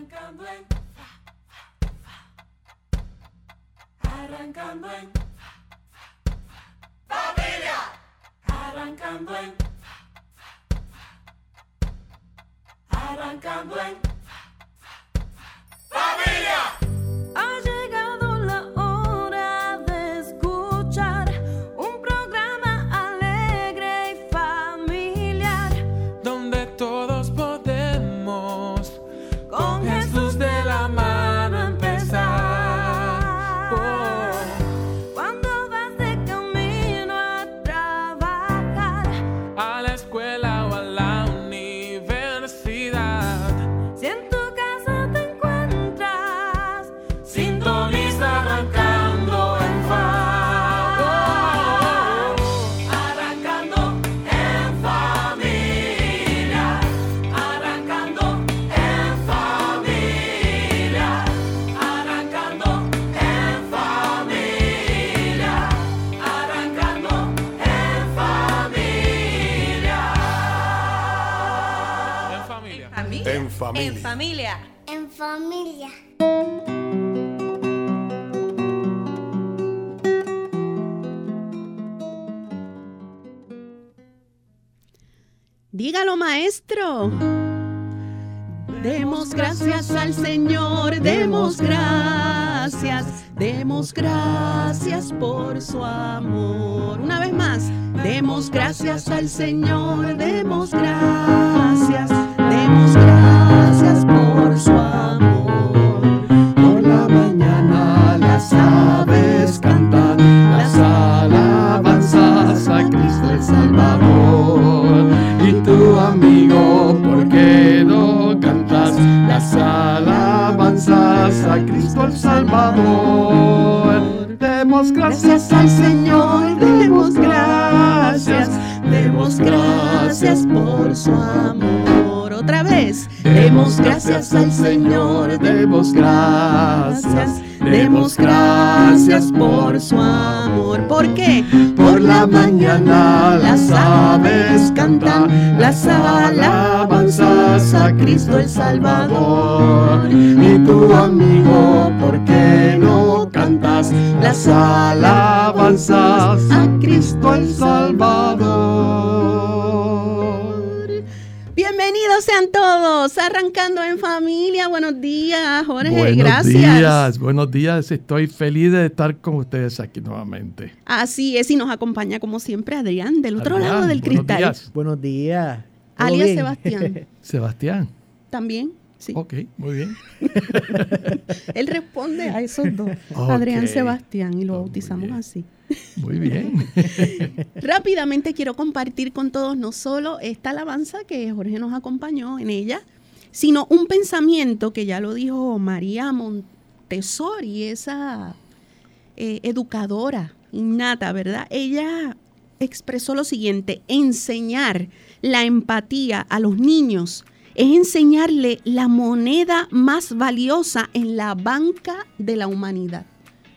Arrancando en arrancando en familia, arrancando en familia. Ha llegado la hora de escuchar un programa alegre y familiar, donde todos podemos con Jesús de la mano empezar. Cuando vas de camino a trabajar, A la escuela o a la universidad, si en tu casa te encuentras, sintoniza arrancando en arrancando en familia, arrancando en familia, arrancando en familia, arrancando en familia. En familia. En familia. en familia. En familia. Dígalo, maestro. Demos gracias al Señor, demos gracias por su amor. Una vez más, demos gracias al Señor, demos gracias por su amor. Por la mañana las aves cantan las alabanzas a Cristo el Salvador. Y tu amigo, ¿por qué no cantas las alabanzas a Cristo el Salvador? Demos gracias al Señor, demos gracias por su amor. Otra vez, demos gracias al Señor, demos gracias por su amor. ¿Por qué? Por la mañana las aves cantan las alabanzas a Cristo el Salvador. Y tu amigo, ¿por qué no cantas las alabanzas a Cristo el Salvador? Bienvenidos sean todos, arrancando en familia. Buenos días, Jorge, gracias. Buenos días, estoy feliz de estar con ustedes aquí nuevamente. Así es, y nos acompaña como siempre Adrián, del otro lado del cristal. Días. Buenos días. Alias Sebastián. Sebastián. También, sí. Ok, muy bien. Él responde a esos dos, Ok. Adrián Sebastián, y lo Muy bautizamos bien. así. Muy bien. Rápidamente quiero compartir con todos no solo esta alabanza que Jorge nos acompañó en ella, sino un pensamiento que ya lo dijo María Montessori, esa educadora innata, ¿verdad? Ella expresó lo siguiente: enseñar la empatía a los niños es enseñarle la moneda más valiosa en la banca de la humanidad.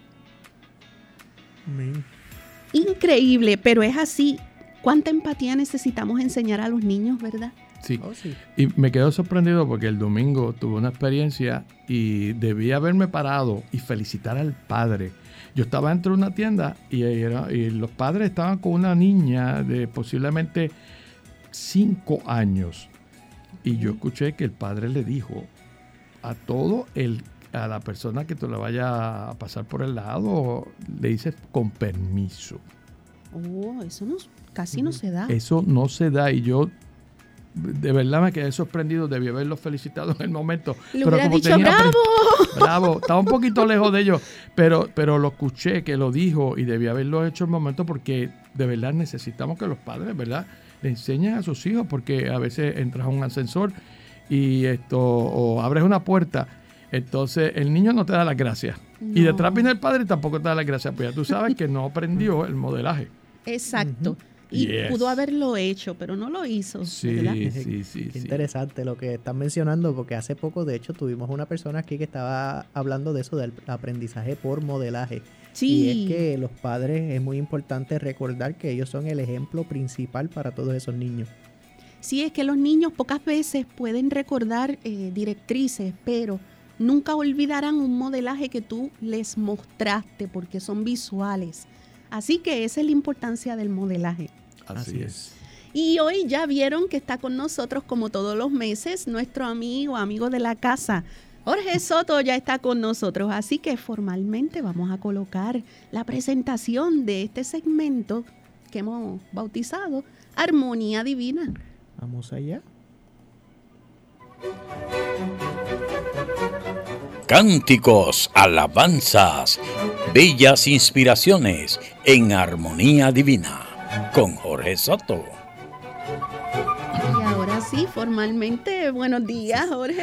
Amén. Increíble, pero es así. ¿Cuánta empatía necesitamos enseñar a los niños, verdad? Sí. Oh, sí. Y me quedo sorprendido porque el domingo tuve una experiencia y debí haberme parado y felicitar al padre. Yo estaba dentro de una tienda y los padres estaban con una niña de posiblemente 5 años. Y yo escuché que el padre le dijo a la persona que tú le vaya a pasar por el lado, le dices con permiso. Oh, eso casi no se da. Eso no se da y yo de verdad me quedé sorprendido, debí haberlo felicitado en el momento. Le hubiera dicho ¡bravo! Bravo, estaba un poquito lejos de ellos, pero lo escuché que lo dijo y debí haberlo hecho en el momento porque de verdad necesitamos que los padres, ¿verdad?, le enseñen a sus hijos, porque a veces entras a un ascensor y o abres una puerta, entonces el niño no te da las gracias. No. Y detrás viene el padre y tampoco te da las gracias, pues ya tú sabes que no aprendió el modelaje. Exacto. Y Yes. pudo haberlo hecho, pero no lo hizo, ¿verdad? Sí. Qué interesante lo que están mencionando, porque hace poco, de hecho, tuvimos una persona aquí que estaba hablando de eso, del aprendizaje por modelaje. Sí. Y es que los padres es muy importante recordar que ellos son el ejemplo principal para todos esos niños. Sí, es que los niños pocas veces pueden recordar directrices, pero nunca olvidarán un modelaje que tú les mostraste porque son visuales. Así que esa es la importancia del modelaje. Así es. Y hoy ya vieron que está con nosotros, como todos los meses, nuestro amigo de la casa, Jorge Soto, ya está con nosotros. Así que formalmente vamos a colocar la presentación de este segmento que hemos bautizado Armonía Divina. Vamos allá. Cánticos, alabanzas, bellas inspiraciones en Armonía Divina con Jorge Soto. Y ahora sí, formalmente, buenos días, Jorge.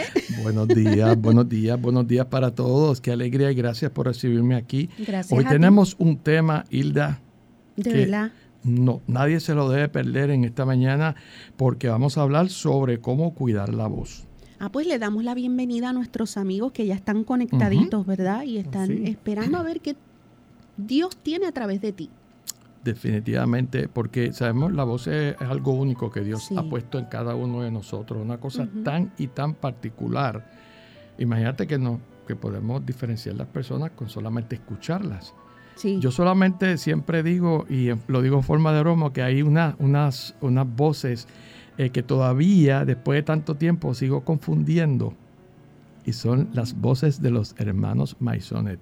Buenos días para todos. Qué alegría y gracias por recibirme aquí. Gracias. Hoy tenemos un tema, Hilda, De que verdad. no, nadie se lo debe perder en esta mañana porque vamos a hablar sobre cómo cuidar la voz. Pues le damos la bienvenida a nuestros amigos que ya están conectaditos, ¿verdad? Y están Sí. esperando a ver qué Dios tiene a través de ti. Definitivamente, porque sabemos la voz es algo único que Dios Sí. ha puesto en cada uno de nosotros, una cosa Ujú. tan y tan particular. Imagínate que podemos diferenciar las personas con solamente escucharlas. Sí. Yo solamente siempre digo, y lo digo en forma de broma, que hay unas voces que todavía, después de tanto tiempo, sigo confundiendo. Y son las voces de los hermanos Maisonet.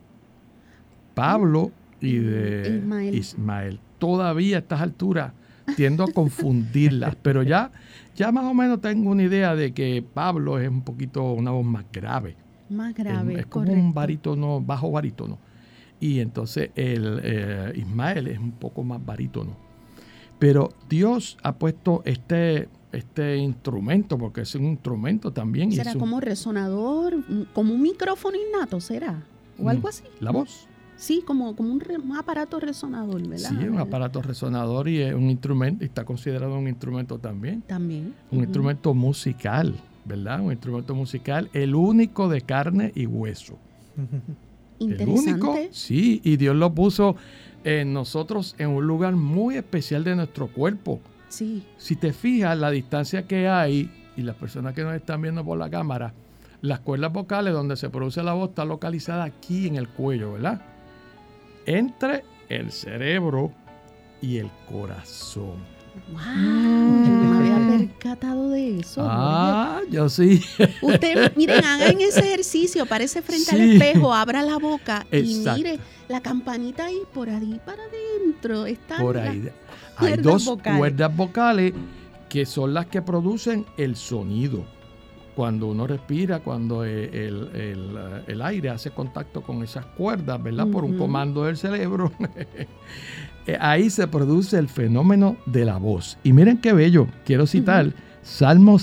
Pablo y de Ismael. Todavía a estas alturas tiendo a confundirlas, pero ya más o menos tengo una idea de que Pablo es un poquito una voz más grave. Más grave, Es como correcto. un barítono, bajo barítono. Y entonces el Ismael es un poco más barítono. Pero Dios ha puesto este instrumento, porque es un instrumento también. y ¿Será es un- como resonador, como un micrófono innato, será? ¿O algo así? La voz. Sí, como un aparato resonador, ¿verdad? Sí, es un aparato resonador y es un instrumento, y está considerado un instrumento también. También. Un instrumento musical, ¿verdad? Un instrumento musical, el único de carne y hueso. Interesante. El único, sí, y Dios lo puso en nosotros en un lugar muy especial de nuestro cuerpo. Sí. Si te fijas, la distancia que hay, y las personas que nos están viendo por la cámara, las cuerdas vocales donde se produce la voz está localizada aquí en el cuello, ¿verdad? Entre el cerebro y el corazón. ¡Wow! Yo no me había percatado de eso. Ah, yo sí. Jorge. Usted, miren, hagan ese ejercicio, parece frente al Sí. espejo, abra la boca Exacto. y mire la campanita ahí por ahí para adentro. Está Por la- ahí. Hay cuerdas dos vocales. cuerdas vocales que son las que producen el sonido. Cuando uno respira, cuando el aire hace contacto con esas cuerdas, ¿verdad? Por un Ujú. comando del cerebro. Ahí se produce el fenómeno de la voz. Y miren qué bello. Quiero citar Salmo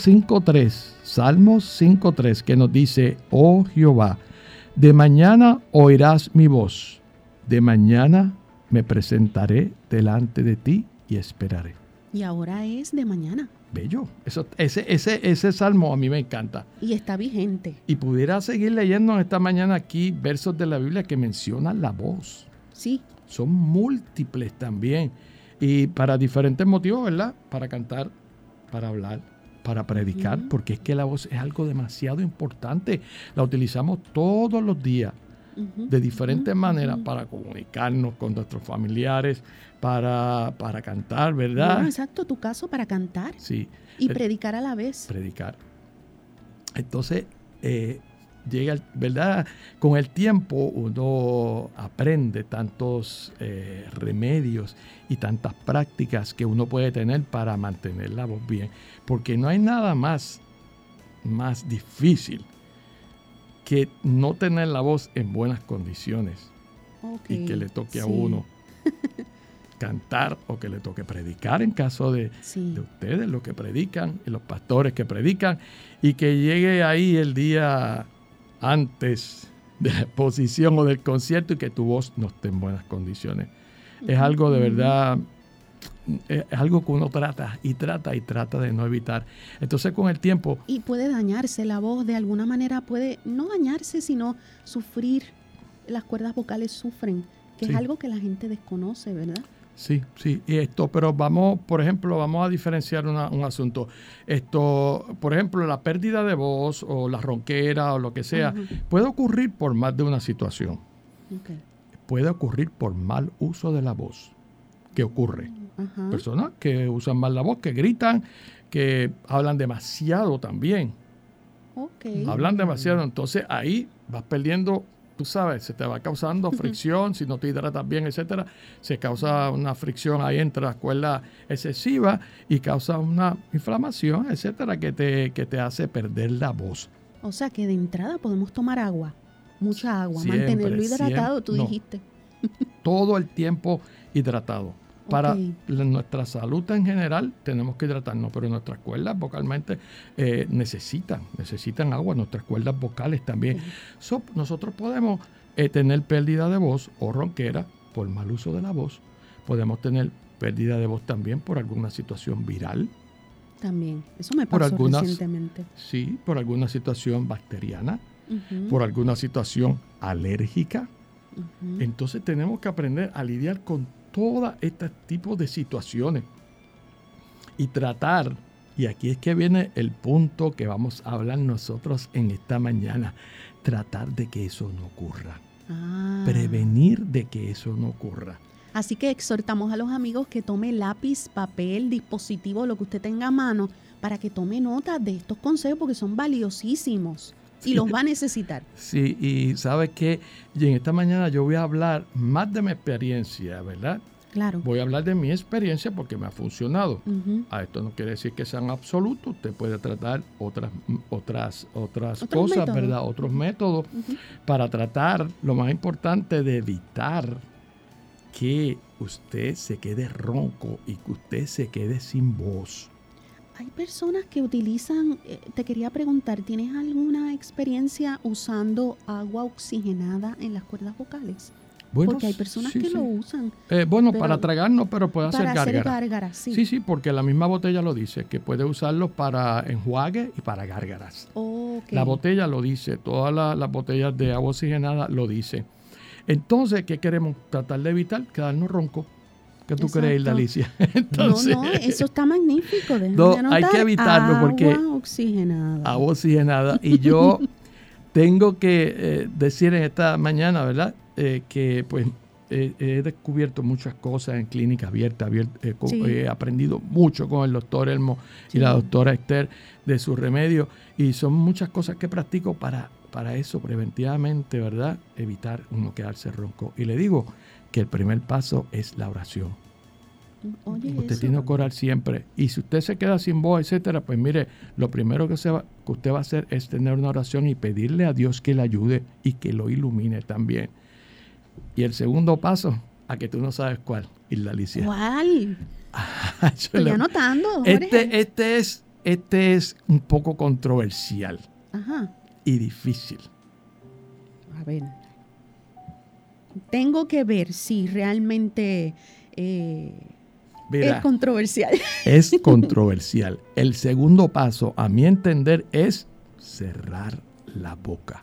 5.3, que nos dice: oh Jehová, de mañana oirás mi voz, de mañana me presentaré delante de ti y esperaré. Y ahora es de mañana Bello. Ese salmo a mí me encanta. y está vigente. Y pudiera seguir leyendo esta mañana aquí versos de la Biblia que mencionan la voz. Sí, Son múltiples también. Y para diferentes motivos, ¿verdad? Para cantar, para hablar, para predicar, Ujú. porque es que la voz es algo demasiado importante. La utilizamos todos los días ujú, de diferentes ujú, maneras ujú. para comunicarnos con nuestros familiares, para cantar, Bueno, ¿verdad? exacto, tu caso para cantar Sí. y Eh, predicar a la vez. Predicar. Entonces, llega, ¿verdad? Con el tiempo uno aprende tantos remedios y tantas prácticas que uno puede tener para mantener la voz bien. Porque no hay nada más difícil que no tener la voz en buenas condiciones Ok, y que le toque a sí, uno cantar o que le toque predicar en caso de Sí, ustedes, los que predican, y los pastores que predican, y que llegue ahí el día antes de la exposición o del concierto y que tu voz no esté en buenas condiciones. Es algo de verdad, es algo que uno trata de no evitar. Entonces con el tiempo, y puede dañarse la voz de alguna manera, puede no dañarse, sino sufrir. Las cuerdas vocales sufren, que Sí. es algo que la gente desconoce, ¿verdad? Sí. Y pero por ejemplo, vamos a diferenciar un asunto. Por ejemplo, la pérdida de voz o la ronquera o lo que sea, puede ocurrir por más de una situación. Okay. Puede ocurrir por mal uso de la voz. ¿Qué ocurre? Personas que usan mal la voz, que gritan, que hablan demasiado también. Okay. Hablan demasiado, entonces ahí vas perdiendo, tú sabes, se te va causando fricción, si no te hidratas bien, etcétera, se causa una fricción ahí entre las cuerdas excesiva y causa una inflamación, etcétera, que te hace perder la voz. O sea que de entrada podemos tomar agua, mucha agua, Siempre, mantenerlo hidratado, tú no. dijiste. Todo el tiempo hidratado. Para Ok. nuestra salud en general tenemos que hidratarnos, pero nuestras cuerdas vocalmente necesitan agua, nuestras cuerdas vocales también. Nosotros podemos tener pérdida de voz o ronquera por mal uso de la voz. Podemos tener pérdida de voz también por alguna situación viral. También, eso me Por pasó algunas- recientemente. Sí, por alguna situación bacteriana, Ujú, por alguna situación alérgica. ujú. Entonces tenemos que aprender a lidiar con todo este tipo de situaciones y tratar, y aquí es que viene el punto que vamos a hablar nosotros en esta mañana, tratar de que eso no ocurra, Ah. prevenir de que eso no ocurra. Así que exhortamos a los amigos que tome lápiz, papel, dispositivo, lo que usted tenga a mano, para que tome nota de estos consejos porque son valiosísimos y los va a necesitar. Sí, y sabes que en esta mañana yo voy a hablar más de mi experiencia, ¿verdad? Claro. Voy a hablar de mi experiencia porque me ha funcionado. Ujú. A esto no quiere decir que sean absolutos. Usted puede tratar otras cosas, métodos. ¿verdad? Otros métodos para tratar, lo más importante, de evitar que usted se quede ronco y que usted se quede sin voz. Hay personas que utilizan, te quería preguntar, ¿tienes alguna experiencia usando agua oxigenada en las cuerdas vocales? Bueno, Porque hay personas sí, que sí. lo usan Bueno, pero- para tragar no, pero puede hacer para hacer gárgara. gárgaras, sí. Sí, sí, porque la misma botella lo dice, que puede usarlo para enjuague y para gárgaras. Ok. La botella lo dice, todas las botellas de agua oxigenada lo dice. Entonces, ¿qué queremos? Tratar de evitar quedarnos roncos. ¿Qué tú Exacto. crees, Alicia? Entonces, No, eso está magnífico. déjame No, hay anotar, que evitarlo porque- agua oxigenada. agua oxigenada. Y yo tengo que decir en esta mañana, ¿verdad? Que pues he descubierto muchas cosas en clínica abierta. Sí. He aprendido mucho con el doctor Elmo y la doctora Esther de su remedio. Y son muchas cosas que practico para eso, preventivamente, ¿verdad? Evitar uno quedarse ronco. Y le digo que el primer paso es la oración. Oye, Usted eso. tiene que orar siempre. Y si usted se queda sin voz, etcétera, pues mire, lo primero que usted va a hacer es tener una oración y pedirle a Dios que le ayude y que lo ilumine también. Y el segundo paso, a que tú no sabes cuál, Isla Alicia. ¿Cuál? Yo Estoy le- anotando, Jorge. este es un poco controversial Ajá. y difícil. A ver. Tengo que ver si realmente Mira, es controversial. es controversial. El segundo paso, a mi entender, es cerrar la boca.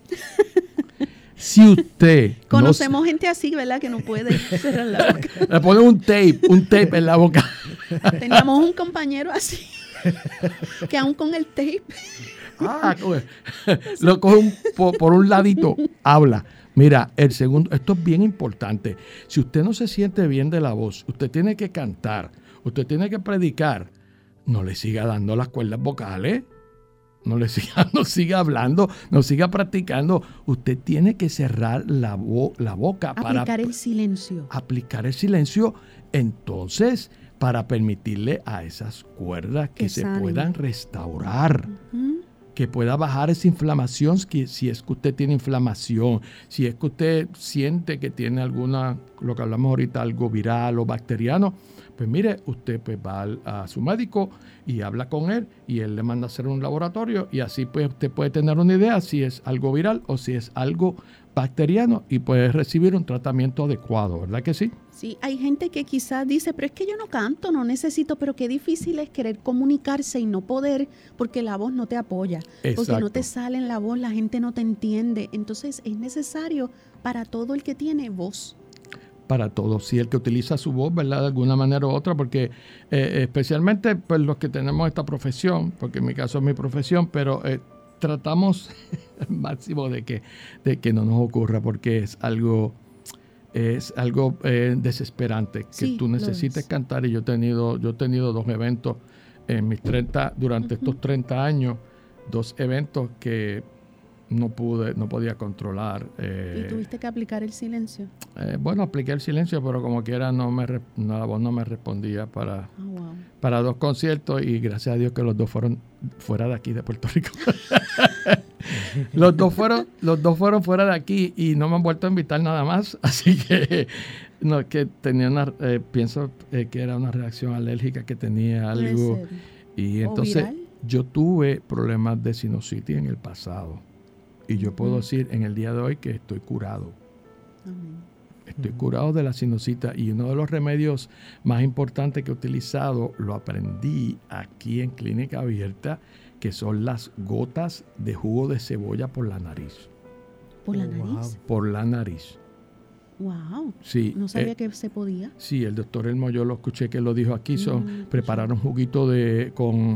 Si usted Conocemos gente así, ¿verdad? Que no puede cerrar la boca. le pone un tape en la boca. Teníamos un compañero así, que aún con el tape, Lo coge por un ladito, habla. Mira, el segundo, esto es bien importante. Si usted no se siente bien de la voz, usted tiene que cantar, usted tiene que predicar, no le siga dando las cuerdas vocales, no siga hablando, no siga practicando. Usted tiene que cerrar la boca para aplicar el silencio. aplicar el silencio, entonces, para permitirle a esas cuerdas que se sanen. puedan restaurar. Ujú. Que pueda bajar esa inflamación, si es que usted tiene inflamación, si es que usted siente que tiene alguna, lo que hablamos ahorita, algo viral o bacteriano, pues mire, usted pues va a su médico y habla con él y él le manda a hacer un laboratorio y así pues usted puede tener una idea si es algo viral o si es algo bacteriano y puede recibir un tratamiento adecuado, ¿verdad que sí? Sí, hay gente que quizás dice, pero es que yo no canto, no necesito, pero qué difícil es querer comunicarse y no poder porque la voz no te apoya, porque no Exacto. te sale en la voz, la gente no te entiende. Entonces es necesario para todo el que tiene voz. para todos. Si el que utiliza su voz, ¿verdad? De alguna manera u otra, porque especialmente pues, los que tenemos esta profesión, porque en mi caso es mi profesión, pero tratamos al máximo de que no nos ocurra, porque es algo desesperante, que Sí, tú lo necesites es. cantar. Y yo he tenido 2 eventos en mis 30, durante estos 30 años, 2 eventos que no podía controlar. ¿Y tuviste que aplicar el silencio? Bueno, apliqué el silencio, pero como quiera la voz no me respondía Ah, wow. para 2 conciertos, y gracias a Dios que los 2 fueron fuera de aquí, de Puerto Rico. Los dos fueron fuera de aquí y no me han vuelto a invitar nada más, así que no, que tenía pienso que era una reacción alérgica, que tenía Puede algo, ser. y ¿O entonces viral? yo tuve problemas de sinusitis en el pasado, y yo puedo decir en el día de hoy que estoy curado. Amén. Estoy curado de la sinusitis, y uno de los remedios más importantes que he utilizado lo aprendí aquí en Clínica Abierta, que son las gotas de jugo de cebolla por la nariz. ¿Por la Oh, wow. nariz? Por la nariz. Wow. Sí. No sabía que se podía. Sí, el doctor Elmo, yo lo escuché que lo dijo aquí, pues preparar un juguito de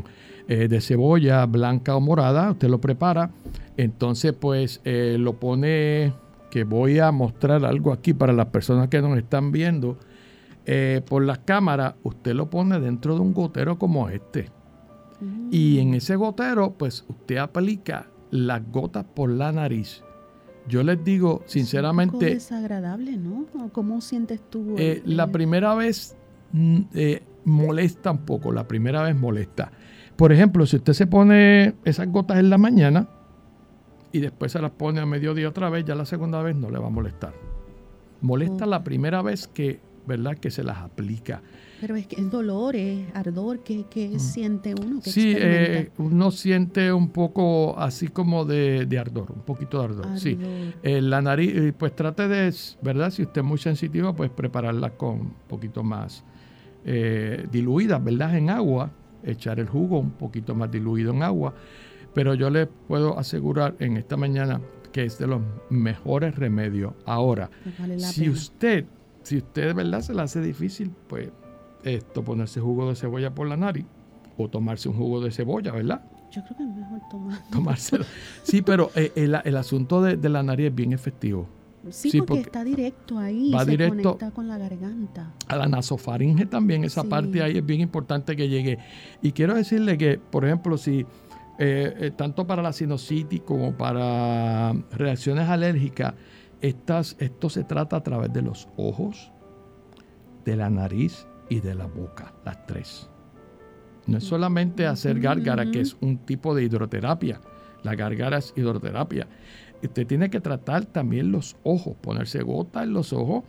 cebolla blanca o morada, usted lo prepara, entonces pues lo pone, que voy a mostrar algo aquí para las personas que nos están viendo, por las cámaras, usted lo pone dentro de un gotero como este, y en ese gotero pues usted aplica las gotas por la nariz. Yo les digo Es un sinceramente, poco desagradable, ¿no? ¿Cómo sientes tú? la primera vez molesta un poco, la primera vez molesta. Por ejemplo, si usted se pone esas gotas en la mañana y después se las pone a mediodía otra vez, ya la segunda vez no le va a molestar. Molesta la primera vez que, ¿verdad?, que se las aplica. Pero es que es dolor, es ardor, ¿qué siente uno? ¿Qué Sí, experimenta? uno siente un poco así como de ardor, un poquito de ardor. Sí. Ardor. La nariz, pues trate de, ¿verdad? Si usted es muy sensitivo, pues prepararla con un poquito más diluida, ¿verdad? En agua, echar el jugo un poquito más diluido en agua. Pero yo le puedo asegurar en esta mañana que es de los mejores remedios. Ahora, Pues vale la si pena. usted, ¿verdad?, se le hace difícil, pues ponerse jugo de cebolla por la nariz o tomarse un jugo de cebolla, ¿verdad? Yo creo que es mejor tomar. Tomárselo. Sí, pero el asunto de la nariz es bien efectivo. Sí, Sí, porque porque está directo ahí, va se directo conecta con la garganta. A la nasofaringe también, esa Sí. parte ahí es bien importante que llegue. Y quiero decirle que, por ejemplo, si tanto para la sinusitis como para reacciones alérgicas, esto se trata a través de los ojos, de la nariz y de la boca, las 3. No es solamente hacer gárgara, que es un tipo de hidroterapia. La gárgara es hidroterapia. Usted tiene que tratar también los ojos, ponerse gotas en los ojos,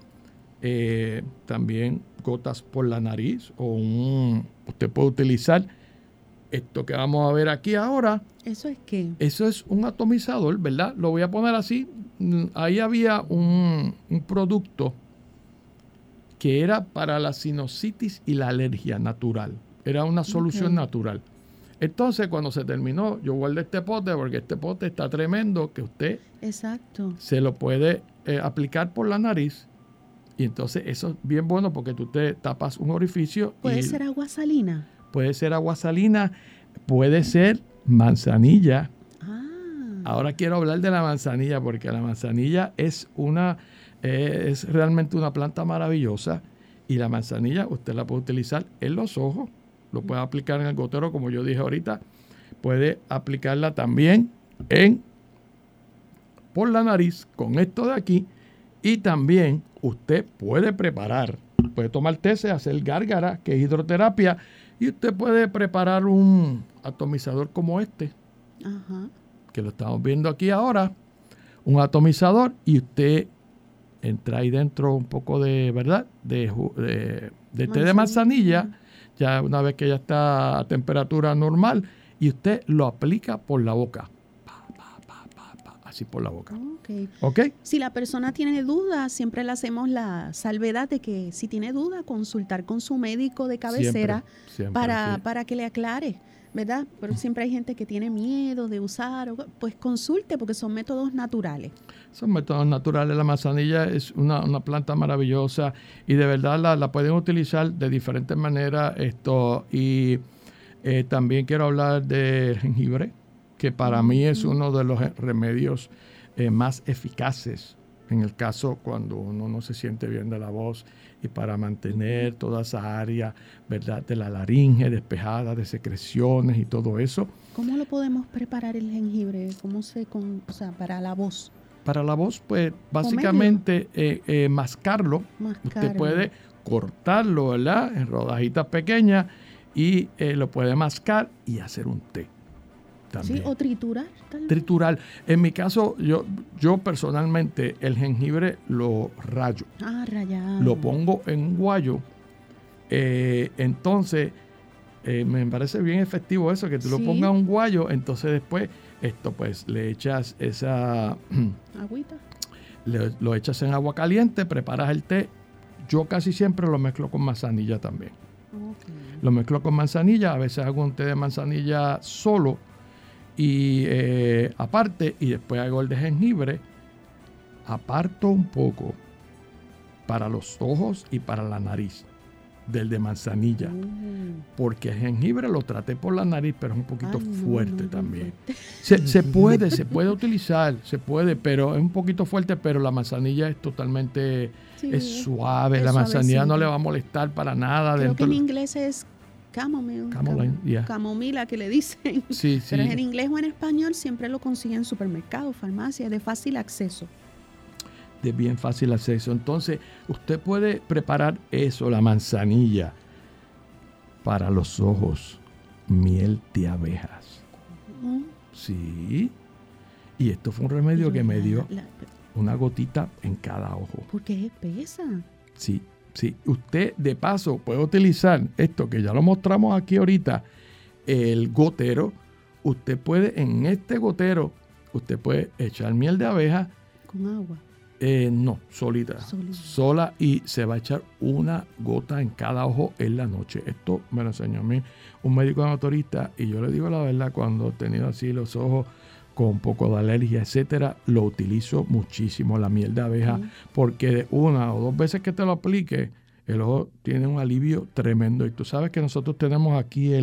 también gotas por la nariz, usted puede utilizar esto que vamos a ver aquí ahora. ¿Eso es qué? Eso es un atomizador, ¿verdad? Lo voy a poner así. Ahí había un producto que era para la sinusitis y la alergia natural. Era una solución natural. Entonces, cuando se terminó, yo guardé este pote porque este pote está tremendo, que usted Exacto. se lo puede aplicar por la nariz. Y entonces eso es bien bueno porque tú te tapas un orificio. ¿Puede y ser agua salina? puede ser agua salina, puede ser manzanilla. Ah. Ahora quiero hablar de la manzanilla porque la manzanilla es realmente una planta maravillosa, y la manzanilla usted la puede utilizar en los ojos, lo puede aplicar en el gotero como yo dije ahorita, puede aplicarla también por la nariz con esto de aquí, y también usted puede tomar teces, hacer gárgara, que es hidroterapia, y usted puede preparar un atomizador como este, Ajá. que lo estamos viendo aquí ahora, un atomizador, y usted entra ahí dentro un poco de, ¿verdad?, de té de manzanilla, ya una vez que ya está a temperatura normal, y usted lo aplica por la boca, así por la boca. Ok. ¿Ok? Si la persona tiene dudas, siempre le hacemos la salvedad de que si tiene duda, consultar con su médico de cabecera Siempre, para, sí. para que le aclare. ¿verdad? Pero siempre hay gente que tiene miedo de usar, pues consulte porque son métodos naturales. Son métodos naturales. La manzanilla es una planta maravillosa y de verdad la pueden utilizar de diferentes maneras. Y también quiero hablar del jengibre, que para mí es uno de los remedios más eficaces en el caso cuando uno no se siente bien de la voz y para mantener toda esa área, ¿verdad?, de la laringe despejada, de secreciones y todo eso. ¿Cómo lo podemos preparar el jengibre? Para la voz? Para la voz, pues básicamente mascarlo. Usted puede cortarlo, ¿verdad?, en rodajitas pequeñas y lo puede mascar y hacer un té. También. Sí, o triturar. Triturar. En mi caso, yo personalmente el jengibre lo rayo. Rayado. Lo pongo en un guayo. Entonces, me parece bien efectivo eso, que tú lo pongas en un guayo. Entonces después, pues le echas esa... agüita. Lo echas en agua caliente, preparas el té. Yo casi siempre lo mezclo con manzanilla también. Okay. Lo mezclo con manzanilla. A veces hago un té de manzanilla solo. Y aparte, y después hago el de jengibre, aparto un poco para los ojos y para la nariz del de manzanilla, porque el jengibre lo traté por la nariz, pero es un poquito fuerte también. Se puede utilizar, pero es un poquito fuerte, pero la manzanilla es totalmente es suave, la manzanilla no le va a molestar para nada. Creo que en inglés es camomila que le dicen. Sí. Pero en inglés o en español siempre lo consiguen en supermercados, farmacias, de fácil acceso. De bien fácil acceso. Entonces, usted puede preparar eso, la manzanilla, para los ojos, miel de abejas. Sí. Y esto fue un remedio que me dio una gotita en cada ojo. Porque es espesa. Sí. Sí, usted de paso puede utilizar esto que ya lo mostramos aquí ahorita, el gotero. Usted puede, en este gotero, usted puede echar miel de abeja. ¿Con agua? No, sola, y se va a echar una gota en cada ojo en la noche. Esto me lo enseñó a mí un médico naturista y yo le digo la verdad, cuando he tenido así los ojos con un poco de alergia, etcétera, lo utilizo muchísimo, la miel de abeja, porque de una o dos veces que te lo aplique, el ojo tiene un alivio tremendo. Y tú sabes que nosotros tenemos aquí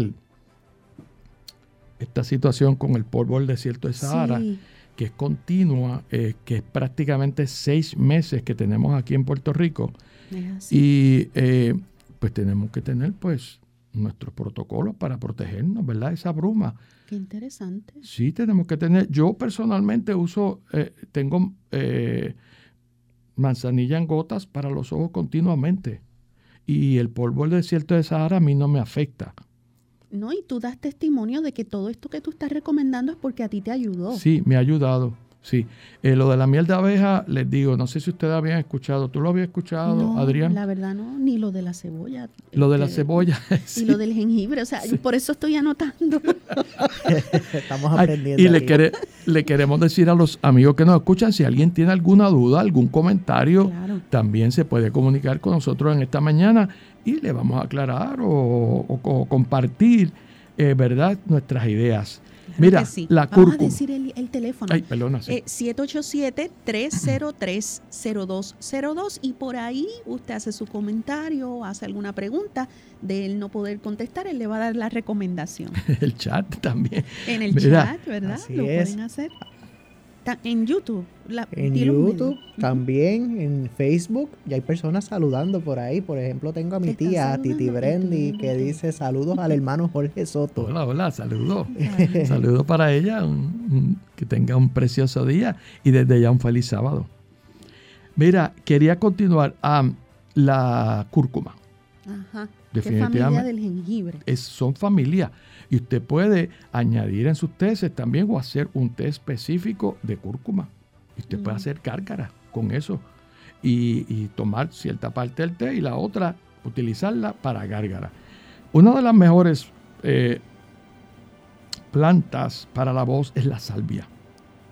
esta situación con el polvo del desierto de Sahara, que es continua, que es prácticamente 6 meses que tenemos aquí en Puerto Rico. Y pues tenemos que tener pues nuestros protocolos para protegernos, ¿verdad? Esa bruma. Qué interesante. Sí, tenemos que tener. Yo personalmente tengo manzanilla en gotas para los ojos continuamente. Y el polvo del desierto de Sahara a mí no me afecta. No, y tú das testimonio de que todo esto que tú estás recomendando es porque a ti te ayudó. Sí, me ha ayudado. Sí, lo de la miel de abeja, les digo, no sé si ustedes habían escuchado. ¿Tú lo habías escuchado, no, Adrián? La verdad no, ni lo de la cebolla. Lo de la cebolla, sí. Y lo del jengibre, o sea, por eso estoy anotando. Estamos aprendiendo. Y le queremos decir a los amigos que nos escuchan, si alguien tiene alguna duda, algún comentario, también se puede comunicar con nosotros en esta mañana y le vamos a aclarar o compartir, ¿verdad?, nuestras ideas. Mira, la cúrcuma. Vamos a decir el teléfono. Ay, perdona, sí. 787-303-0202 y por ahí usted hace su comentario, hace alguna pregunta. De él no poder contestar, él le va a dar la recomendación. El chat también. En el chat, ¿verdad? Lo es. pueden hacer. En YouTube. En YouTube, también en Facebook. Y hay personas saludando por ahí. Por ejemplo, tengo a mi tía, Titi Brendy, que dice saludos al hermano Jorge Soto. Hola, saludos. Saludos para ella. Que tenga un precioso día y desde ya un feliz sábado. Mira, quería continuar a la cúrcuma. Ajá. Definitivamente. ¿Qué familia del jengibre? Son familia. Y usted puede añadir en sus tés también o hacer un té específico de cúrcuma. Y usted puede hacer gárgaras con eso. Y tomar cierta parte del té y la otra utilizarla para gárgara. Una de las mejores plantas para la voz es la salvia.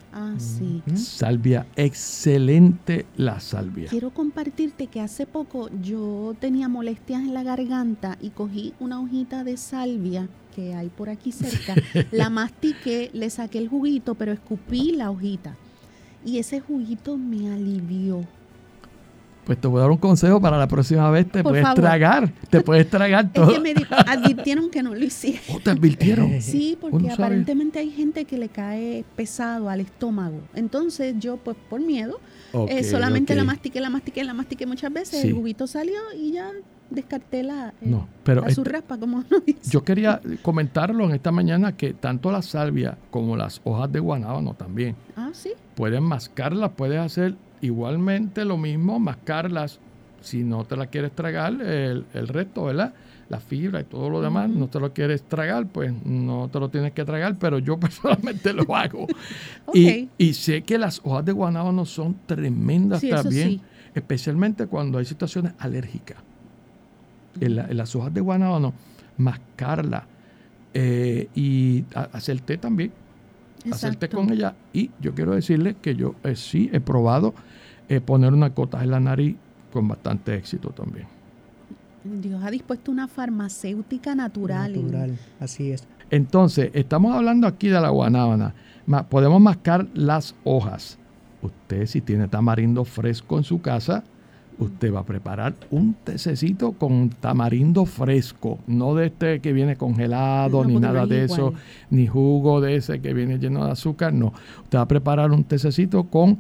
Sí. Salvia, excelente la salvia. Quiero compartirte que hace poco yo tenía molestias en la garganta y cogí una hojita de salvia que hay por aquí cerca, la mastiqué, le saqué el juguito, pero escupí la hojita y ese juguito me alivió. Pues te voy a dar un consejo para la próxima vez. Te Por puedes favor. tragar todo. Es que me advirtieron que no lo hiciera. ¿Oh, te advirtieron? Sí, ¿Oh, no porque sabía? aparentemente hay gente que le cae pesado al estómago. Entonces yo, pues por miedo, Ok, solamente ok. la mastiqué muchas veces. Sí. El juguito salió y ya descarté la pero surraspa, como uno dice. yo quería comentarlo en esta mañana que tanto la salvia como las hojas de guanábano también Ah, sí. puedes mascarlas, puedes hacer igualmente lo mismo, mascarlas si no te la quieres tragar, el resto, ¿verdad? La fibra y todo lo demás, no te lo quieres tragar, pues no te lo tienes que tragar, pero yo personalmente lo hago. Ok. Y sé que las hojas de guanábano son tremendas Sí, eso también, sí. especialmente cuando hay situaciones alérgicas. En las hojas de guanábano, mascarla y hacer té también. Hacer té Exacto. con ella. Y yo quiero decirle que yo sí he probado poner unas gotas en la nariz con bastante éxito también. Dios ha dispuesto una farmacéutica natural. Natural, así es. Entonces, estamos hablando aquí de la guanábana. Podemos mascar las hojas. Usted, si tiene tamarindo fresco en su casa, usted va a preparar un tececito con tamarindo fresco, no de este que viene congelado, No, ni porque nada no es de igual. eso, ni jugo de ese que viene lleno de azúcar, no. Usted va a preparar un tececito con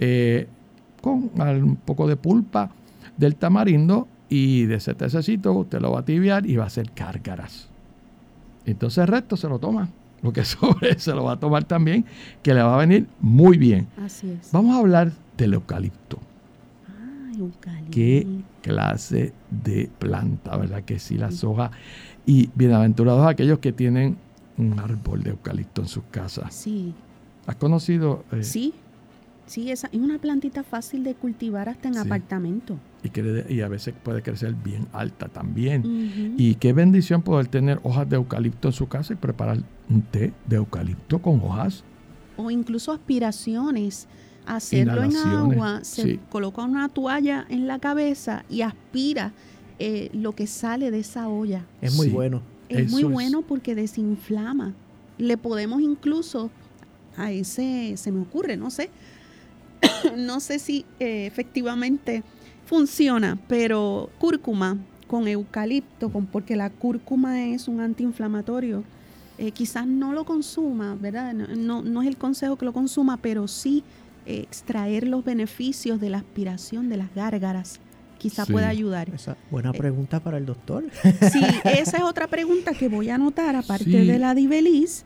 un poco de pulpa del tamarindo y de ese tececito usted lo va a tibiar y va a hacer gárgaras. Entonces el resto se lo toma. Lo que sobre se lo va a tomar también, que le va a venir muy bien. Así es. Vamos a hablar del eucalipto. Eucalipto. Qué clase de planta, ¿verdad? Que sí, las hojas. Y bienaventurados aquellos que tienen un árbol de eucalipto en sus casas. Sí, ¿Has conocido? sí. Sí, esa es una plantita fácil de cultivar hasta en Sí. apartamento. Y a veces puede crecer bien alta también. Ujú. Y qué bendición poder tener hojas de eucalipto en su casa y preparar un té de eucalipto con hojas. O incluso aspiraciones. Hacerlo en Inhalaciones, agua, se sí. coloca una toalla en la cabeza y aspira lo que sale de esa olla. Es muy Sí. bueno. Es muy Eso es. bueno porque desinflama. Le podemos incluso, a ese se me ocurre, no sé, no sé si efectivamente funciona, pero cúrcuma con eucalipto, porque la cúrcuma es un antiinflamatorio. Quizás no lo consuma, ¿verdad? No es el consejo que lo consuma, pero sí extraer los beneficios de la aspiración, de las gárgaras. Quizás Sí. pueda ayudar. Esa buena pregunta para el doctor. Sí, esa es otra pregunta que voy a anotar, aparte Sí. de la dibelis,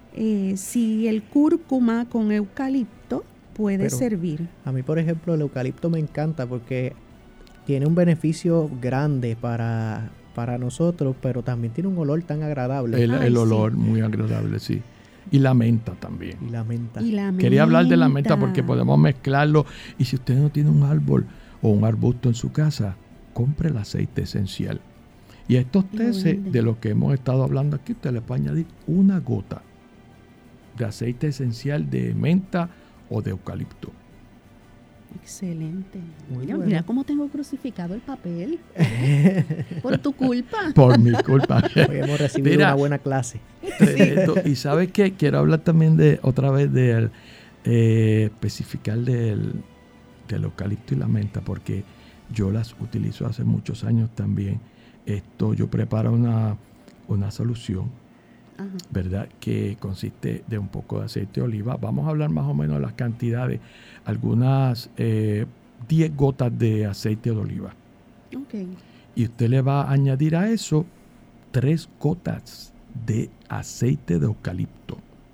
si el cúrcuma con eucalipto puede Pero- servir. A mí, por ejemplo, el eucalipto me encanta porque tiene un beneficio grande para nosotros, pero también tiene un olor tan agradable. El Ay, olor muy agradable, sí. Y la menta también. Y la menta. Y la Quería hablar de la menta menta. porque podemos mezclarlo. Y si usted no tiene un árbol o un arbusto en su casa, compre el aceite esencial. Y a estos Lo teces venden. de los que hemos estado hablando aquí, usted le puede añadir una gota de aceite esencial de menta o de eucalipto. Excelente. Muy Mira, bueno. mira cómo tengo crucificado el papel. Por tu culpa. Por mi culpa. Hoy hemos recibido Mira. una buena clase. Tremendo. Y ¿sabes qué? Quiero hablar también otra vez del especificar del eucalipto y la menta, porque yo las utilizo hace muchos años también. Yo preparo una solución, Ajá. ¿verdad? Que consiste de un poco de aceite de oliva. Vamos a hablar más o menos de las cantidades. Algunas 10 gotas de aceite de oliva. Ok. Y usted le va a añadir a eso 3 gotas de aceite de eucalipto.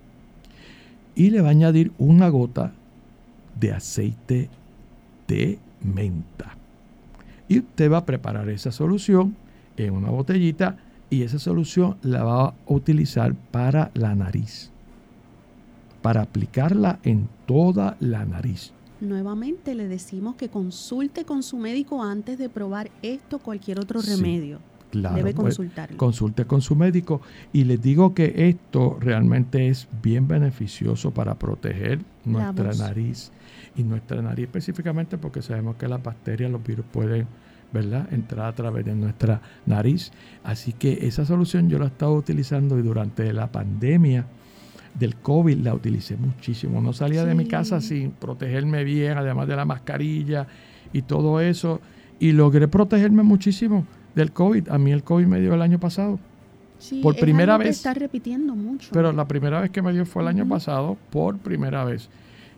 Y le va a añadir una gota de aceite de menta. Y usted va a preparar esa solución en una botellita y esa solución la va a utilizar para la nariz. Para aplicarla en toda la nariz. Nuevamente le decimos que consulte con su médico antes de probar esto o cualquier otro Sí. remedio. Claro, debe pues, consultarlo. consulte con su médico y les digo que esto realmente es bien beneficioso para proteger nuestra voz. nariz y nuestra nariz específicamente porque sabemos que las bacterias, los virus pueden, ¿verdad?, entrar a través de nuestra nariz. Así que esa solución yo la he estado utilizando y durante la pandemia del COVID la utilicé muchísimo. No salía de mi casa sin protegerme bien, además de la mascarilla y todo eso, y logré protegerme muchísimo del COVID. A mí el COVID me dio el año pasado. Sí, por primera algo que vez. está repitiendo mucho. Pero la primera vez que me dio fue el año pasado, por primera vez.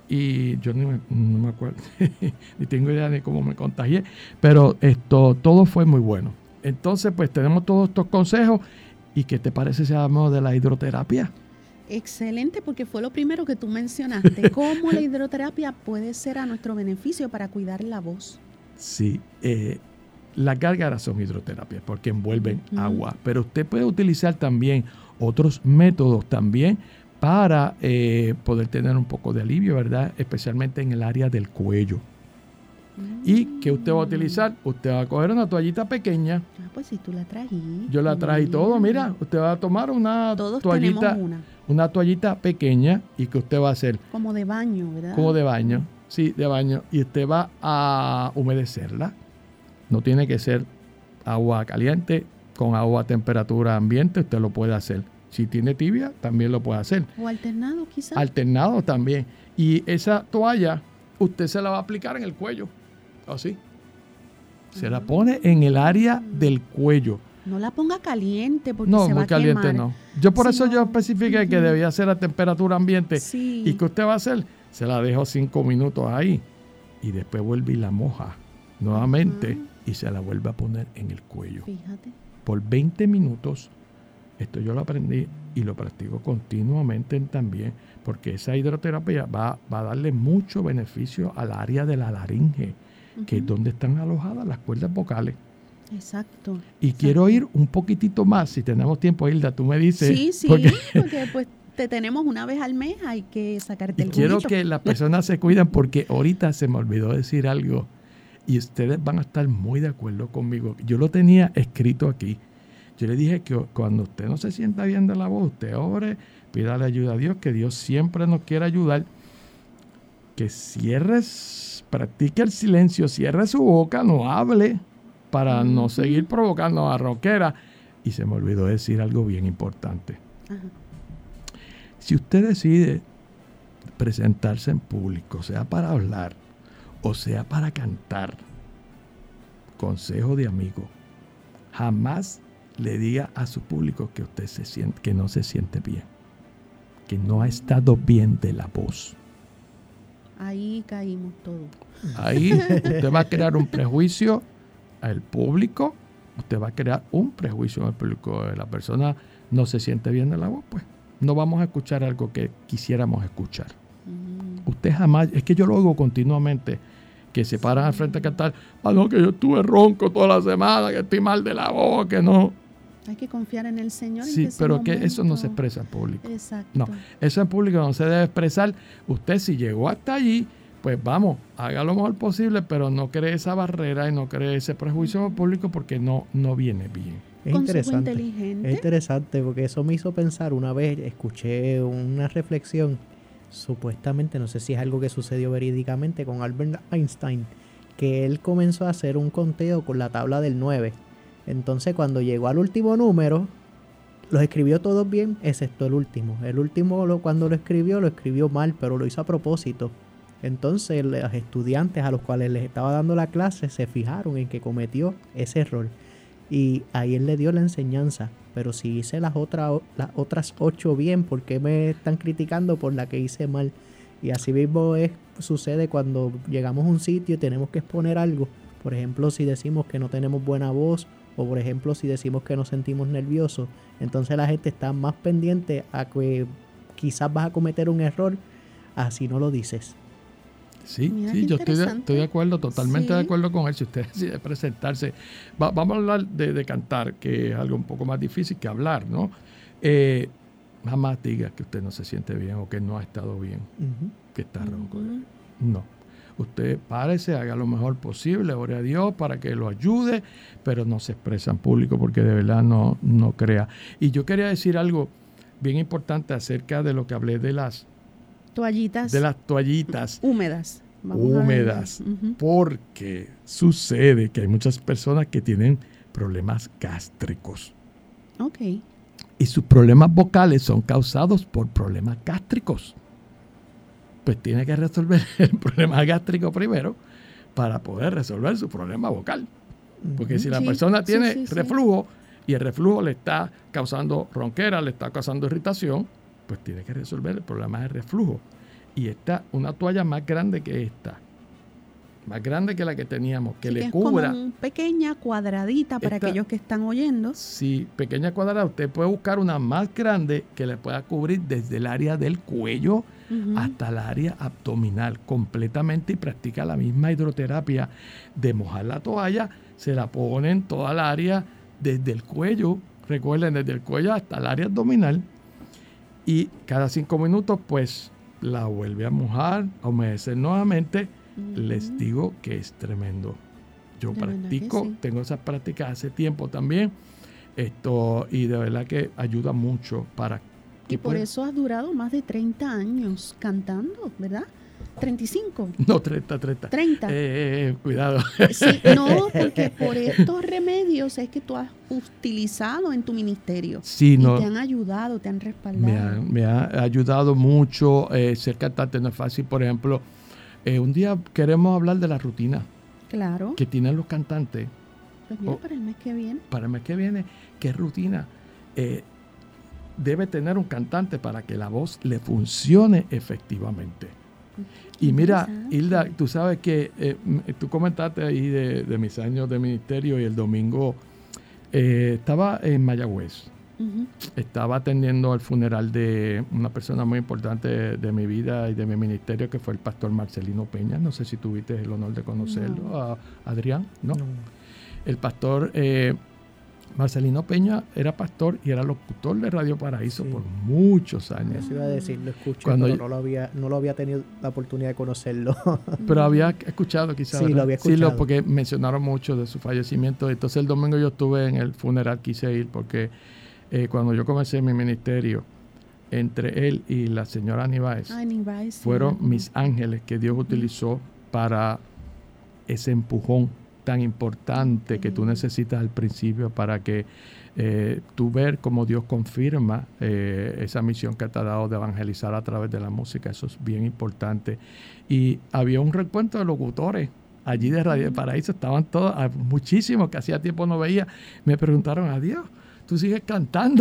Y yo no me acuerdo, ni tengo idea de cómo me contagié, pero todo fue muy bueno. Entonces, pues tenemos todos estos consejos. ¿Y qué te parece si hablamos de la hidroterapia? Excelente, porque fue lo primero que tú mencionaste. Cómo la hidroterapia puede ser a nuestro beneficio para cuidar la voz. Sí, las gárgaras son hidroterapias porque envuelven agua, pero usted puede utilizar también otros métodos también para poder tener un poco de alivio, ¿verdad? Especialmente en el área del cuello. ¿Y qué usted va a utilizar? Usted va a coger una toallita pequeña. Ah, pues si tú la trajiste. Yo la traje todo, mira, usted va a tomar una Todos toallita, tenemos una toallita pequeña y que usted va a hacer como de baño, ¿verdad? como de baño, sí, de baño, y usted va a humedecerla. No tiene que ser agua caliente, con agua a temperatura ambiente, usted lo puede hacer. Si tiene tibia, también lo puede hacer. O alternado quizás. Alternado también. Y esa toalla, usted se la va a aplicar en el cuello, así. Se la pone en el área del cuello. No la ponga caliente porque No, se va muy a caliente quemar. no. Yo por Sí, eso no. yo especifiqué que debía ser a temperatura ambiente. Sí. ¿Y qué usted va a hacer? Se la dejo 5 minutos ahí y después vuelve y la moja nuevamente y se la vuelve a poner en el cuello. Fíjate. Por 20 minutos, esto yo lo aprendí y lo practico continuamente también, porque esa hidroterapia va a darle mucho beneficio al área de la laringe, que es donde están alojadas las cuerdas vocales. Exacto. Y quiero ir un poquitito más, si tenemos tiempo, Hilda, tú me dices. Sí, porque pues te tenemos una vez al mes, hay que sacarte y el quiero juguito. que las personas se cuiden porque ahorita se me olvidó decir algo y ustedes van a estar muy de acuerdo conmigo. Yo lo tenía escrito aquí. Yo le dije que cuando usted no se sienta bien de la voz, usted ore, pídale ayuda a Dios, que Dios siempre nos quiere ayudar. Que practique el silencio, cierre su boca, no hable para no seguir provocando a ronquera. Y se me olvidó decir algo bien importante. Ajá. Si usted decide presentarse en público, sea para hablar o sea para cantar, consejo de amigo, jamás le diga a su público que usted que no se siente bien, que no ha estado bien de la voz. Ahí caímos todos. Ahí usted va a crear un prejuicio al público, usted va a crear un prejuicio al público. La persona no se siente bien de la voz, pues no vamos a escuchar algo que quisiéramos escuchar. Usted jamás, es que yo lo oigo continuamente, que se paran al frente a cantar, no, que yo estuve ronco toda la semana, que estoy mal de la voz, que no. Hay que confiar en el Señor. Sí, en pero que eso no se expresa en público. Exacto. No, eso en público no se debe expresar. Usted si llegó hasta allí, pues vamos, haga lo mejor posible, pero no cree esa barrera y no cree ese prejuicio en público porque no viene bien. Es Con interesante. su inteligente. Es interesante porque eso me hizo pensar una vez, escuché una reflexión, supuestamente, no sé si es algo que sucedió verídicamente con Albert Einstein, que él comenzó a hacer un conteo con la tabla del 9. Entonces cuando llegó al último número, los escribió todos bien, excepto el último. El último cuando lo escribió mal, pero lo hizo a propósito. Entonces los estudiantes a los cuales les estaba dando la clase se fijaron en que cometió ese error. Y ahí él le dio la enseñanza. Pero si hice las otras 8 bien, ¿por qué me están criticando por la que hice mal? Y así mismo sucede cuando llegamos a un sitio y tenemos que exponer algo. Por ejemplo, si decimos que no tenemos buena voz, o por ejemplo, si decimos que nos sentimos nerviosos, entonces la gente está más pendiente a que quizás vas a cometer un error, así no lo dices. Sí, Mira, sí, qué yo interesante. estoy de acuerdo, totalmente Sí. de acuerdo con él. Si usted decide presentarse, vamos a hablar de cantar, que es algo un poco más difícil que hablar, ¿no? Jamás diga que usted no se siente bien o que no ha estado bien, que está ronco. No. usted párese, haga lo mejor posible, ore a Dios para que lo ayude, pero no se expresa en público porque de verdad no crea. Y yo quería decir algo bien importante acerca de lo que hablé de las toallitas húmedas. húmedas. Porque sucede que hay muchas personas que tienen problemas gástricos. Ok. Y sus problemas vocales son causados por problemas gástricos. Pues tiene que resolver el problema gástrico primero para poder resolver su problema vocal. Porque si la persona tiene reflujo y el reflujo le está causando ronquera, le está causando irritación, pues tiene que resolver el problema del reflujo. Y esta, una toalla más grande que esta, más grande que la que teníamos, que le cubra. Es como una pequeña cuadradita para aquellos que están oyendo. Sí, pequeña cuadrada. Usted puede buscar una más grande que le pueda cubrir desde el área del cuello hasta el área abdominal completamente y practica la misma hidroterapia de mojar la toalla, se la pone en toda el área desde el cuello, recuerden, desde el cuello hasta el área abdominal, y cada 5 minutos pues la vuelve a mojar, a humedecer nuevamente. Les digo que es tremendo. Yo practico, tengo esas prácticas hace tiempo también, y de verdad que ayuda mucho para... Y por eso has durado más de 30 años cantando, ¿verdad? 35. No, 30. 30. Cuidado. Sí, no, porque por estos remedios es que tú has utilizado en tu ministerio. Sí, y te han ayudado, te han respaldado. Me ha ayudado mucho. Ser cantante no es fácil. Por ejemplo, un día queremos hablar de la rutina. Claro. Que tienen los cantantes. Pues mira, para el mes que viene. Para el mes que viene, ¿qué rutina debe tener un cantante para que la voz le funcione efectivamente? Y mira, Hilda, tú sabes que tú comentaste ahí de mis años de ministerio y el domingo estaba en Mayagüez. Estaba atendiendo el funeral de una persona muy importante de mi vida y de mi ministerio, que fue el pastor Marcelino Peña. No sé si tuviste el honor de conocerlo, Adrián, ¿no? El pastor Marcelino Peña era pastor y era locutor de Radio Paraíso por muchos años. Eso iba a decir, lo escuché, pero no lo había tenido la oportunidad de conocerlo. Pero había escuchado quizás. Sí, lo había escuchado. Sí, porque mencionaron mucho de su fallecimiento. Entonces el domingo yo estuve en el funeral, quise ir porque cuando yo comencé mi ministerio, entre él y la señora Aníbáez, fueron mis ángeles que Dios utilizó para ese empujón tan importante que tú necesitas al principio para que tú ver cómo Dios confirma esa misión que te ha dado de evangelizar a través de la música. Eso es bien importante. Y había un recuento de locutores allí de Radio Paraíso, estaban todos, muchísimos que hacía tiempo no veía. Me preguntaron, adiós, tú sigues cantando.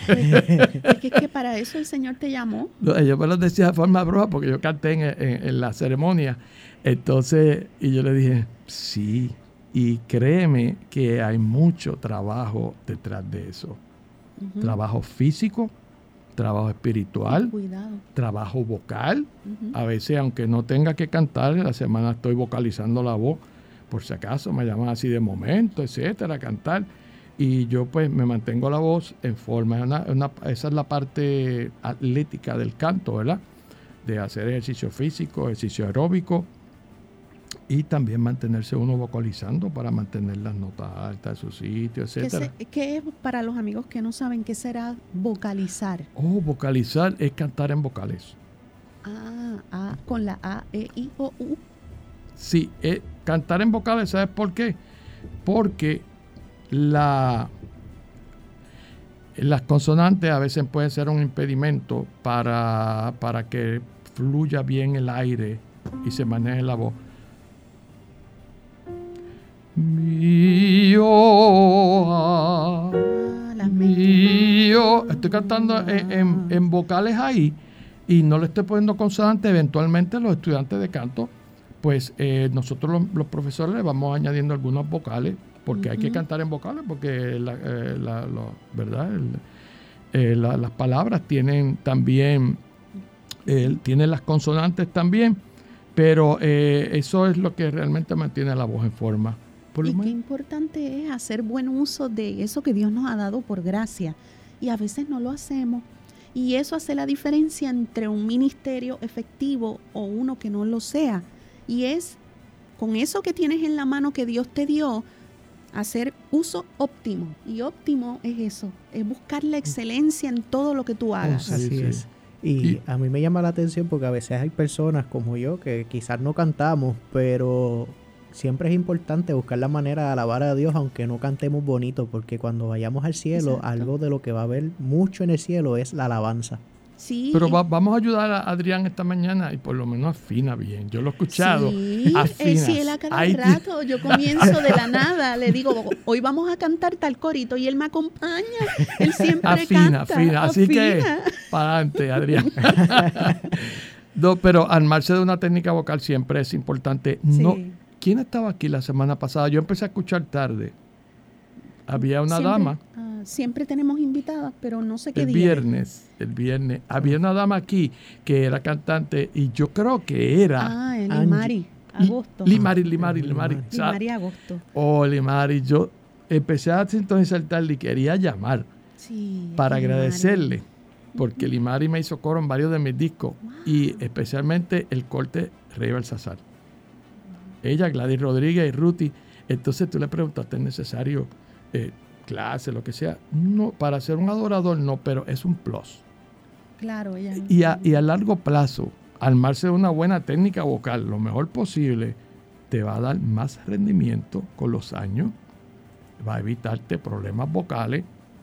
Es que para eso el Señor te llamó. Yo me lo decía de forma broma porque yo canté en la ceremonia. Entonces, y yo le dije, sí. Y créeme que hay mucho trabajo detrás de eso. Trabajo físico, trabajo espiritual, trabajo vocal. A veces, aunque no tenga que cantar, en la semana estoy vocalizando la voz. Por si acaso me llaman así de momento, etcétera, a cantar. Y yo pues me mantengo la voz en forma. Esa es la parte atlética del canto, ¿verdad? De hacer ejercicio físico, ejercicio aeróbico. Y también mantenerse uno vocalizando para mantener las notas altas en su sitio, etcétera. ¿Qué es, para los amigos que no saben, qué será vocalizar? Vocalizar es cantar en vocales. Con la A, E, I, O, U. Sí, cantar en vocales, ¿sabes por qué? Porque las consonantes a veces pueden ser un impedimento para que fluya bien el aire y se maneje la voz. Mío, estoy cantando en vocales ahí y no le estoy poniendo consonantes. Eventualmente los estudiantes de canto, pues nosotros los profesores le vamos añadiendo algunos vocales porque hay que cantar en vocales porque ¿verdad? Las palabras tienen también tienen las consonantes también, pero eso es lo que realmente mantiene la voz en forma. Y qué importante es hacer buen uso de eso que Dios nos ha dado por gracia. Y a veces no lo hacemos. Y eso hace la diferencia entre un ministerio efectivo o uno que no lo sea. Y es con eso que tienes en la mano que Dios te dio, hacer uso óptimo. Y óptimo es eso, es buscar la excelencia en todo lo que tú hagas. Así es. Y a mí me llama la atención porque a veces hay personas como yo que quizás no cantamos, pero siempre es importante buscar la manera de alabar a Dios aunque no cantemos bonito, porque cuando vayamos al cielo, Exacto. algo de lo que va a haber mucho en el cielo es la alabanza. Sí, Pero vamos a ayudar a Adrián esta mañana y por lo menos afina bien. Yo lo he escuchado. sí, Afina. sí, él a cada Ahí rato, yo comienzo de la nada, le digo, hoy vamos a cantar tal corito y él me acompaña, él siempre afina. canta. Así que, para adelante, Adrián. No, pero armarse de una técnica vocal siempre es importante. Sí. No, ¿quién estaba aquí la semana pasada? Yo empecé a escuchar tarde. Había una Siempre, dama. Siempre tenemos invitadas, pero no sé qué El día. viernes, había una dama aquí que era cantante y yo creo que era Limari, agosto. Limari. Limari, agosto. Limari, yo empecé a sintonizar tarde y quería llamar Sí, para Limari. agradecerle, porque Limari me hizo coro en varios de mis discos y especialmente el corte Rey Balsasar. Ella, Gladys Rodríguez y Ruti. Entonces tú le preguntaste, ¿es necesario clase, lo que sea? No, para ser un adorador no, pero es un plus. Claro, ella. Y a largo plazo, armarse de una buena técnica vocal, lo mejor posible, te va a dar más rendimiento con los años, va a evitarte problemas vocales.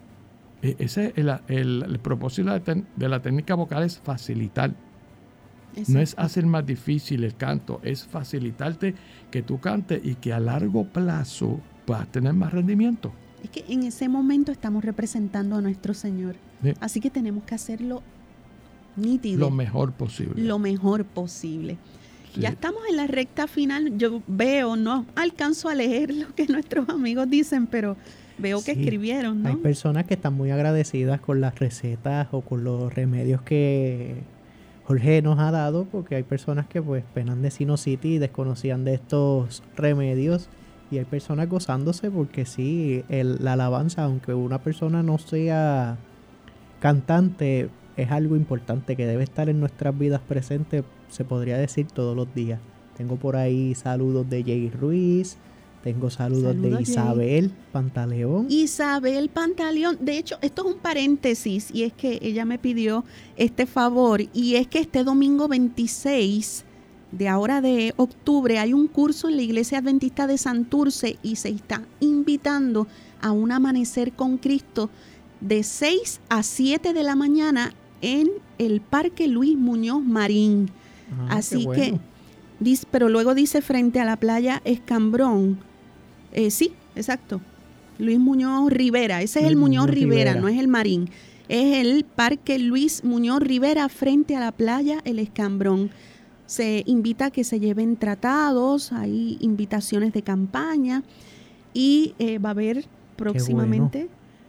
Ese es el propósito de la técnica vocal, es facilitar. No es hacer más difícil el canto, es facilitarte que tú cantes y que a largo plazo puedas tener más rendimiento. Es que en ese momento estamos representando a nuestro Señor. Sí. Así que tenemos que hacerlo nítido. Lo mejor posible. Lo mejor posible. Sí. Ya estamos en la recta final. Yo veo, no alcanzo a leer lo que nuestros amigos dicen, pero veo que Sí. escribieron, ¿no? Hay personas que están muy agradecidas con las recetas o con los remedios que Jorge nos ha dado, porque hay personas que pues penan de sinusitis y desconocían de estos remedios, y hay personas gozándose porque sí, la alabanza, aunque una persona no sea cantante, es algo importante que debe estar en nuestras vidas presentes, se podría decir todos los días. Tengo por ahí saludos de Jay Ruiz, tengo saludos de Saludos, Jay. Isabel Pantaleón. Isabel Pantaleón. De hecho, esto es un paréntesis y es que ella me pidió este favor y es que este domingo 26 de ahora de octubre hay un curso en la Iglesia Adventista de Santurce y se está invitando a un amanecer con Cristo de 6 a 7 de la mañana en el Parque Luis Muñoz Marín. Así qué bueno. que, dice, pero luego dice frente a la playa Escambrón. Sí, exacto. Luis Muñoz Rivera. Ese es el Muñoz Rivera, no es el Marín. Es el Parque Luis Muñoz Rivera frente a la playa El Escambrón. Se invita a que se lleven tratados, hay invitaciones de campaña y va a haber próximamente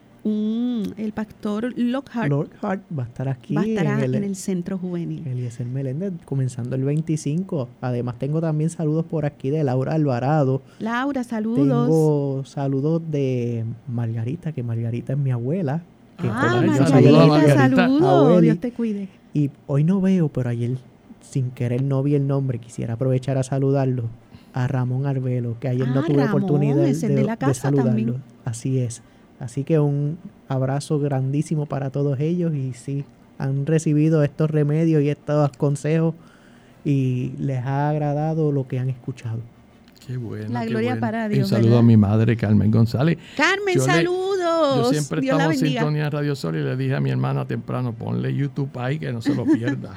el pastor Lockhart. Lockhart va a estar aquí Va a estar en en el centro juvenil. Eliezer Meléndez, comenzando el 25. Además tengo también saludos por aquí de Laura Alvarado. Laura, saludos. Tengo saludos de Margarita, que Margarita es mi abuela. Que Margarita, Saludos. Abueli. Dios te cuide. Y hoy no veo, pero ayer sin querer no vi el nombre. Quisiera aprovechar a saludarlo. A Ramón Arbelo, que ayer no tuve Ramón, oportunidad ese es de la casa saludarlo. también. Así es. Así que un abrazo grandísimo para todos ellos. Y sí, han recibido estos remedios y estos consejos y les ha agradado lo que han escuchado. Qué bueno. La qué gloria bueno. para Y Dios, un saludo ¿verdad? a mi madre, Carmen González. Carmen, Yo saludos. siempre Dios la estamos en bendiga. sintonía en Radio Sol y le dije a mi hermana temprano, ponle YouTube ahí que no se lo pierda.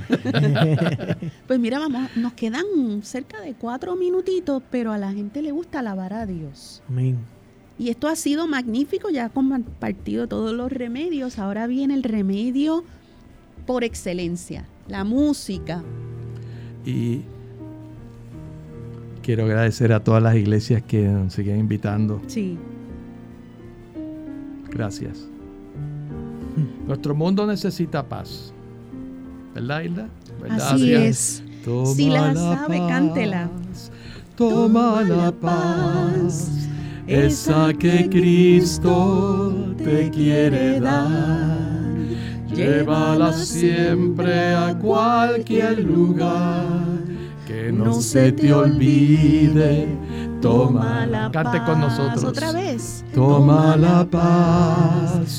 Pues mira, nos quedan cerca de 4 minutitos, pero a la gente le gusta alabar a Dios. Amén. Y esto ha sido magnífico, ya ha compartido todos los remedios. Ahora viene el remedio por excelencia, la música. Y quiero agradecer a todas las iglesias que nos siguen invitando. Sí. Gracias. Nuestro mundo necesita paz. ¿Verdad, Hilda? ¿Verdad, Así Adrián? es. Toma Si la la sabe, paz, cántela. Toma la paz, esa que Cristo te quiere dar. Llévala siempre a cualquier lugar. Que no se te olvide, toma la paz. Cante con nosotros. Otra vez. Toma la paz,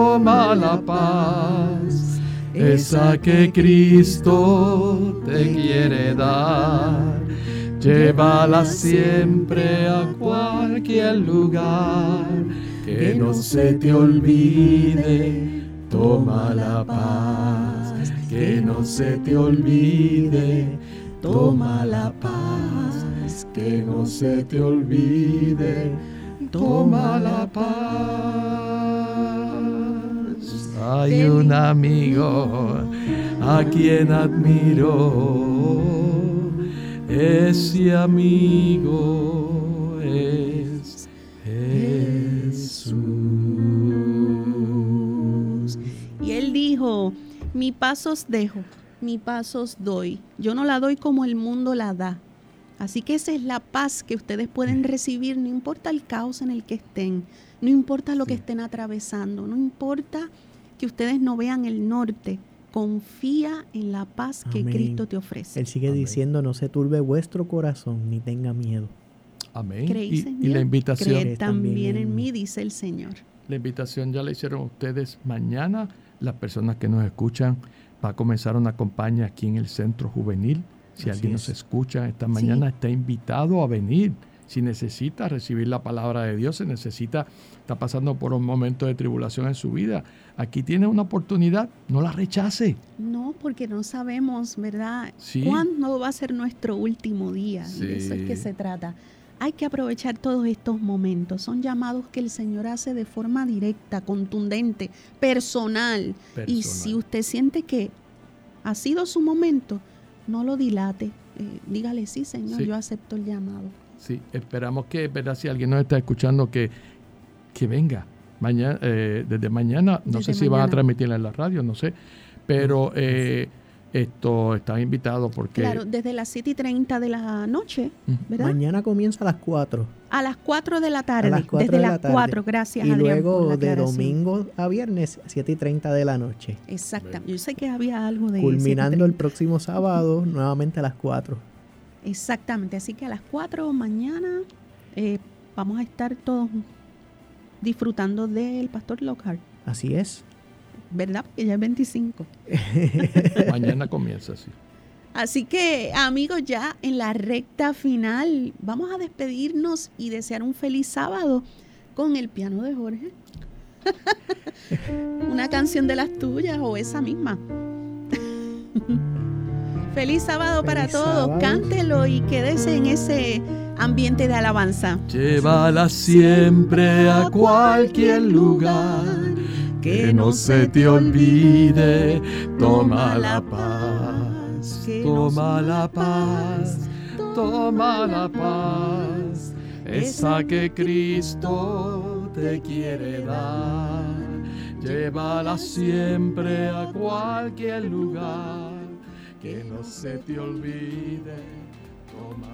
esa que Cristo te quiere dar. Llévala siempre a cualquier lugar, que no se te olvide, toma la paz. Que no se te olvide, toma la paz. Que no se te olvide, toma la paz. Hay un amigo a quien admiro. Ese amigo es Jesús. Y él dijo, mi paz os dejo, mi paz os doy. Yo no la doy como el mundo la da. Así que esa es la paz que ustedes pueden recibir, no importa el caos en el que estén, no importa lo que estén atravesando, no importa que ustedes no vean el norte. Confía en la paz que Amén. Cristo te ofrece. Él sigue diciendo, no se turbe vuestro corazón, ni tenga miedo. Amén. ¿Creéis en Y la Dios? invitación. Creed también en mí, dice el Señor. La invitación ya la hicieron ustedes mañana. Las personas que nos escuchan, va a comenzar una campaña aquí en el Centro Juvenil. Si Así alguien es. nos escucha esta mañana, está invitado a venir. Si necesita recibir la palabra de Dios, está pasando por un momento de tribulación en su vida, aquí tiene una oportunidad, no la rechace. No, porque no sabemos, ¿verdad? Sí. ¿Cuándo va a ser nuestro último día? Sí. Y de eso es que se trata. Hay que aprovechar todos estos momentos. Son llamados que el Señor hace de forma directa, contundente, personal. Y si usted siente que ha sido su momento, no lo dilate. Dígale, sí, Señor, Sí. yo acepto el llamado. Sí, esperamos que, ¿verdad? Si alguien nos está escuchando, que venga. Mañana, desde mañana, no Desde sé si van a mañana. transmitirla en la radio, no sé. Pero esto están invitados porque... Claro, desde las 7:30 de la noche, ¿verdad? Mañana comienza a las 4. A las 4 de la tarde. A las 4 desde de las la tarde. 4, gracias, Y Adrián, por luego la de aclaración. domingo a viernes, 7:30 de la noche. Exactamente. Yo sé que había algo de Culminando el 7:30. próximo sábado, nuevamente a las 4. Exactamente. Así que a las 4 mañana vamos a estar todos disfrutando del Pastor Lockhart, Así es. ¿verdad? Porque ya es 25. Mañana comienza, sí. Así que, amigos, ya en la recta final, vamos a despedirnos y desear un feliz sábado con el piano de Jorge. Una canción de las tuyas o esa misma. Feliz sábado para Feliz todos. sábado. Cántelo y quédese en ese ambiente de alabanza. Llévala siempre a cualquier lugar, que no se te olvide, toma la paz, toma la paz, toma la paz, esa que Cristo te quiere dar. Llévala siempre a cualquier lugar, que no se te olvide, toma